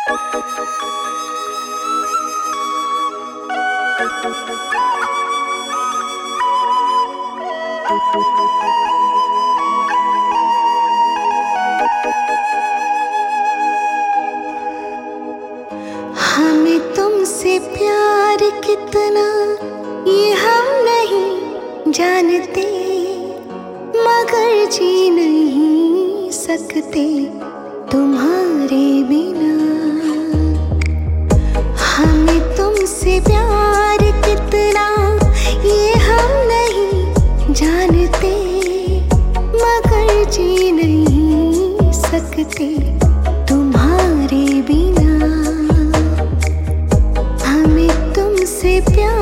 हमें तुमसे प्यार कितना ये हम नहीं जानते, मगर जी नहीं सकते तुम्हारे बिना। हमें तुमसे प्यार कितना ये हम नहीं जानते, मगर जी नहीं सकते तुम्हारे बिना। हमें तुमसे प्यार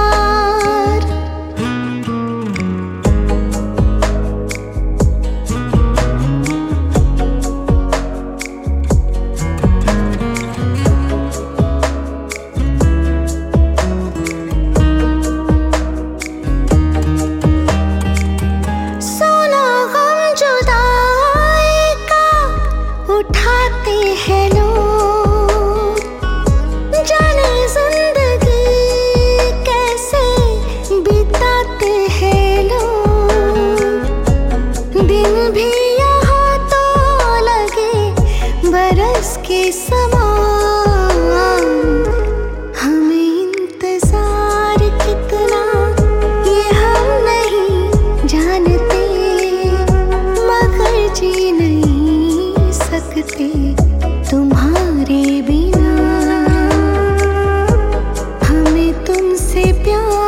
उठाते हैं लोग, जाने जिंदगी कैसे बिताते हैं लोग। दिन भी यहाँ तो लगे बरस के समान। हमें इंतजार कितना ये हम नहीं जानते, मगर जी नहीं सकते तुम्हारे बिना। हमें तुमसे प्यार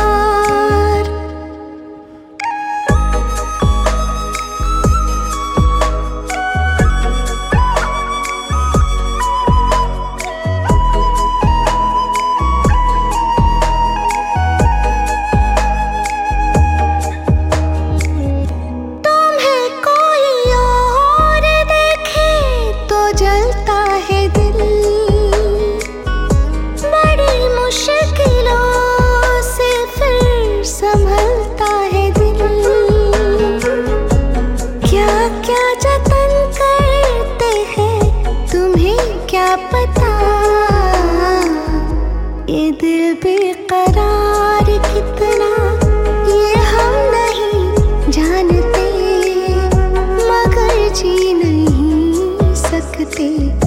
जलता है दिल, बड़ी मुश्किलों से फिर संभलता है दिल। क्या क्या जतन करते हैं तुम्हें क्या पता, ये दिल बेकरार कितना ये हम नहीं जानते, मगर जी नहीं सकते